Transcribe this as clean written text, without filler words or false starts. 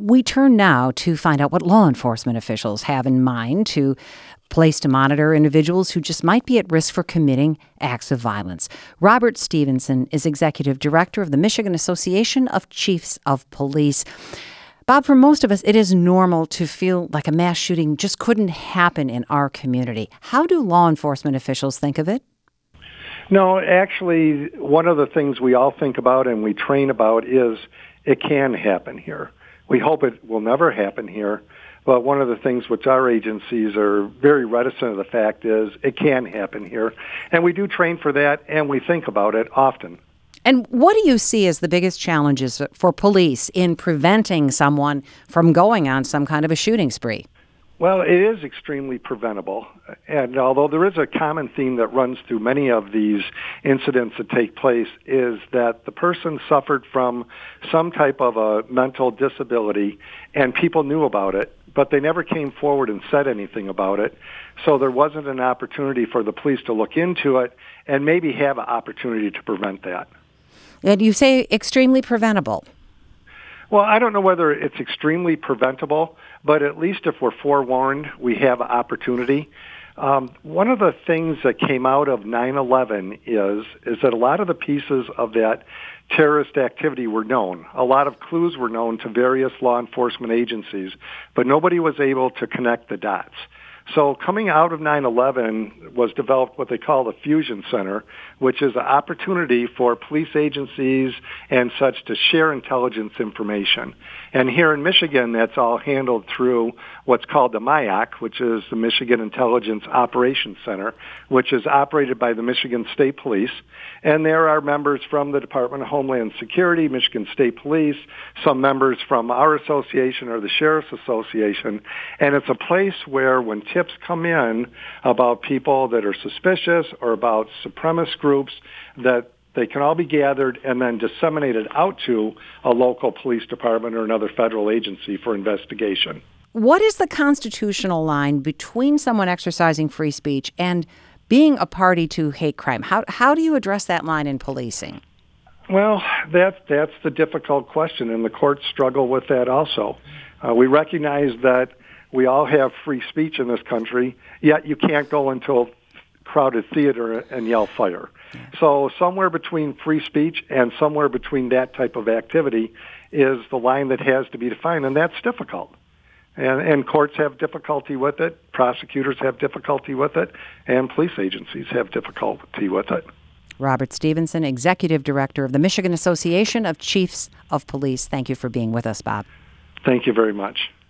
We turn now to find out what law enforcement officials have in mind to place to monitor individuals who just might be at risk for committing acts of violence. Robert Stevenson is Executive Director of the Michigan Association of Chiefs of Police. Bob, for most of us, it is normal to feel like a mass shooting just couldn't happen in our community. How do law enforcement officials think of it? No, actually, one of the things we all think about and we train about is it can happen here. We hope it will never happen here, but one of the things which our agencies are very reticent of the fact is it can happen here. And we do train for that, and we think about it often. And what do you see as the biggest challenges for police in preventing someone from going on some kind of a shooting spree? Well, it is extremely preventable. And although there is a common theme that runs through many of these incidents that take place is that the person suffered from some type of a mental disability and people knew about it, but they never came forward and said anything about it. So there wasn't an opportunity for the police to look into it and maybe have an opportunity to prevent that. And you say extremely preventable. Well, I don't know whether it's extremely preventable, but at least if we're forewarned, we have an opportunity. One of the things that came out of 9/11 is that a lot of the pieces of that terrorist activity were known. A lot of clues were known to various law enforcement agencies, but nobody was able to connect the dots. So coming out of 9/11 was developed what they call the Fusion Center, which is an opportunity for police agencies and such to share intelligence information. And here in Michigan, that's all handled through what's called the MIAC, which is the Michigan Intelligence Operations Center, which is operated by the Michigan State Police. And there are members from the Department of Homeland Security, Michigan State Police, some members from our association or the Sheriff's Association. And it's a place where when tips come in about people that are suspicious or about supremacist groups, that they can all be gathered and then disseminated out to a local police department or another federal agency for investigation. What is the constitutional line between someone exercising free speech and being a party to hate crime? How do you address that line in policing? Well, that's the difficult question, and the courts struggle with that also. We recognize that we all have free speech in this country, yet you can't go into a crowded theater and yell fire. So somewhere between free speech and somewhere between that type of activity is the line that has to be defined, and that's difficult. And courts have difficulty with it, prosecutors have difficulty with it, and police agencies have difficulty with it. Robert Stevenson, Executive Director of the Michigan Association of Chiefs of Police. Thank you for being with us, Bob. Thank you very much.